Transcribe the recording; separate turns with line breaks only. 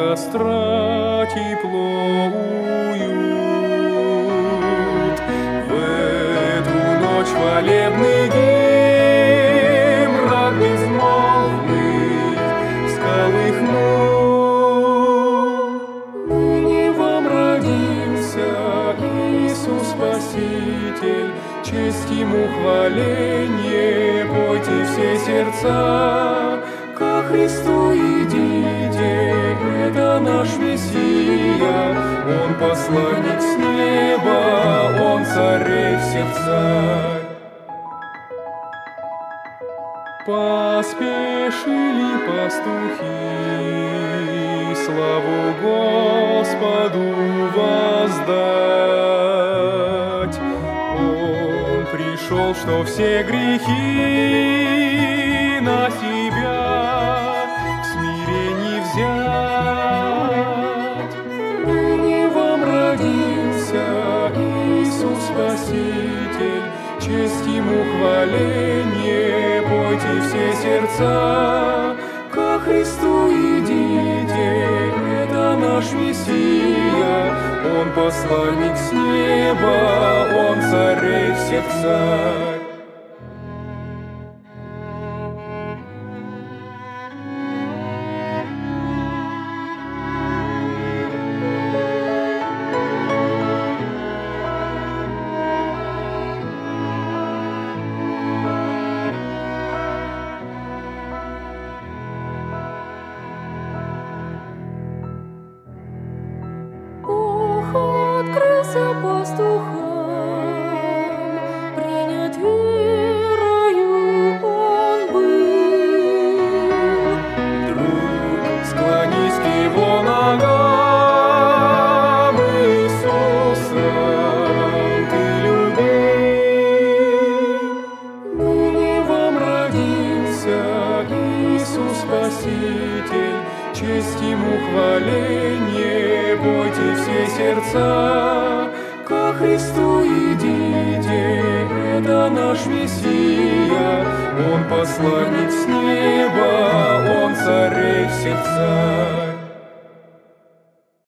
костра тепло, уют. В эту ночь хвалебный гимн рад безмолвный всколыхнул. Ныне вам родился Иисус Спаситель, честь Ему хваление, пойте все сердца. Ко Христу идите, это наш Мессия, Он посланник с неба, Он царей всех царь. Поспешили пастухи славу Господу воздать. Он пришел, что все грехи на себя в смирении взять. Ныне вам родился Иисус Спаситель, честь Ему хваление, пойте все сердца. Ко Христу идите, это наш Мессия, Он посланник с неба, Он царей всех царь.
Открылся пастухам, принят верою он был.
Друг, склонись к Его ногам, Иисуса ты любим. Ныне вам родился Иисус Спаситель, честь Ему хваление, пойте все сердца. Ко Христу идите, это наш Мессия, Он посланник с неба, Он царей всех царь.